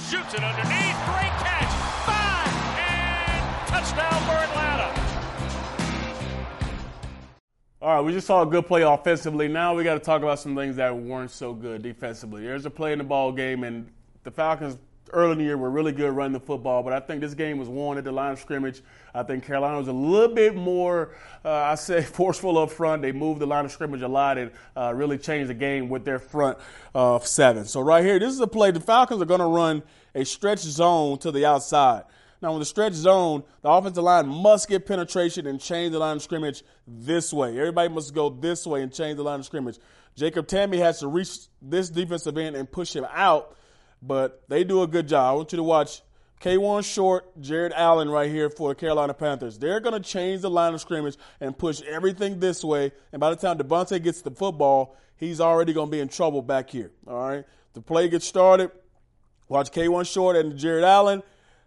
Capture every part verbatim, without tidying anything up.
Shoots it underneath. Great catch. Five. And touchdown for Atlanta. All right, we just saw a good play offensively. Now we got to talk about some things that weren't so good defensively. There's a play in the ball game, and the Falcons early in the year were really good running the football, but I think this game was won at the line of scrimmage. I think Carolina was a little bit more, uh, I say, forceful up front. They moved the line of scrimmage a lot and uh, really changed the game with their front of uh, seven. So right here, this is a play. The Falcons are going to run a stretch zone to the outside. Now, with the stretch zone, the offensive line must get penetration and change the line of scrimmage this way. Everybody must go this way and change the line of scrimmage. Jacob Tamme has to reach this defensive end and push him out, but they do a good job. I want you to watch K'Wan Short, Jared Allen right here for the Carolina Panthers. They're going to change the line of scrimmage and push everything this way, and by the time Devontae gets the football, he's already going to be in trouble back here. All right? The play gets started. Watch K'Wan Short and Jared Allen.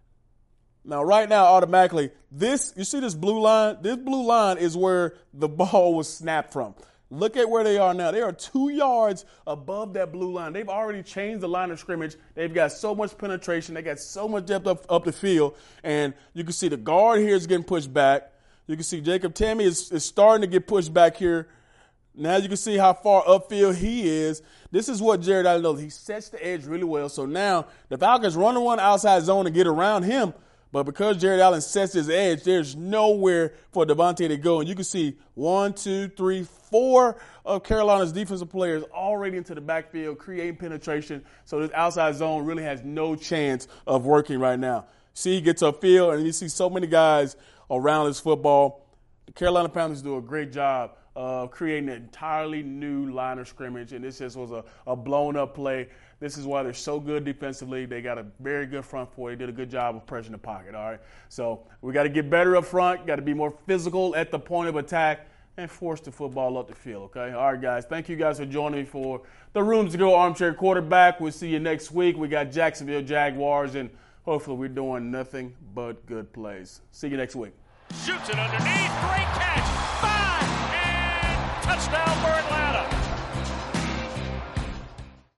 Now, right now, automatically, this, you see this blue line? This blue line is where the ball was snapped from. Look at where they are now. They are two yards above that blue line. They've already changed the line of scrimmage. They've got so much penetration. They got so much depth up, up the field. And you can see the guard here is getting pushed back. You can see Jacob Tamme is, is starting to get pushed back here. Now you can see how far upfield he is. This is what Jared Allen does. He sets the edge really well. So now the Falcons run one outside zone to get around him. But because Jared Allen sets his edge, there's nowhere for Devontae to go. And you can see one, two, three, four of Carolina's defensive players already into the backfield, creating penetration. So this outside zone really has no chance of working right now. See, he gets upfield, and you see so many guys around this football. The Carolina Panthers do a great job of creating an entirely new line of scrimmage, and this just was a, a blown-up play. This is why they're so good defensively. They got a very good front four. They did a good job of pressing the pocket, all right? So we got to get better up front, got to be more physical at the point of attack, and force the football up the field, okay? All right, guys, thank you guys for joining me for the Rooms to Go Armchair Quarterback. We'll see you next week. We got Jacksonville Jaguars, and hopefully we're doing nothing but good plays. See you next week. Shoots it underneath. Great catch. Five. And touchdown for Atlanta.